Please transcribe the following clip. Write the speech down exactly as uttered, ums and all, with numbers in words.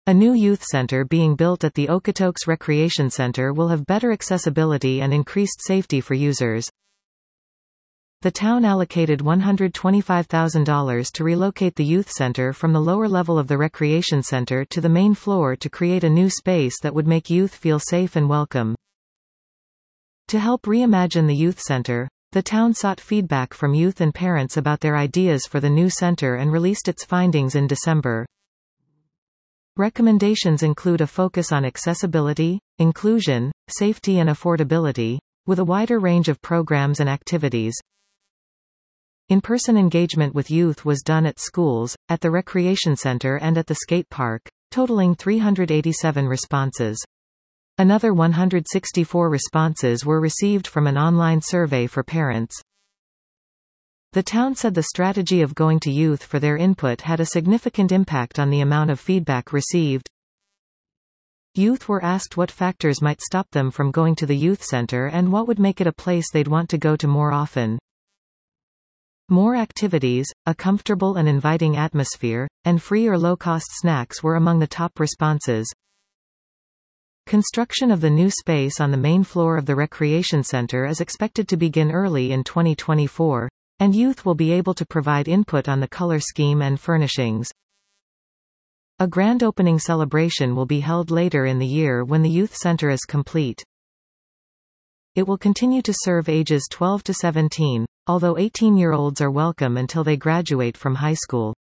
A new youth center being built at the Okotoks Recreation Center will have better accessibility and increased safety for users. The town allocated one hundred twenty-five thousand dollars to relocate the youth center from the lower level of the recreation center to the main floor to create a new space that would make youth feel safe and welcome. To help reimagine the youth center, the town sought feedback from youth and parents about their ideas for the new center and released its findings in December. Recommendations include a focus on accessibility, inclusion, safety and affordability, with a wider range of programs and activities. In-person engagement with youth was done at schools, at the recreation center and at the skate park, totaling three hundred eighty-seven responses. Another one hundred sixty-four responses were received from an online survey for parents. The town said the strategy of going to youth for their input had a significant impact on the amount of feedback received. Youth were asked what factors might stop them from going to the youth center and what would make it a place they'd want to go to more often. More activities, a comfortable and inviting atmosphere, and free or low-cost snacks were among the top responses. Construction of the new space on the main floor of the recreation center is expected to begin early in twenty twenty-four, and youth will be able to provide input on the color scheme and furnishings. A grand opening celebration will be held later in the year when the youth center is complete. It will continue to serve ages twelve to seventeen, although eighteen-year-olds are welcome until they graduate from high school.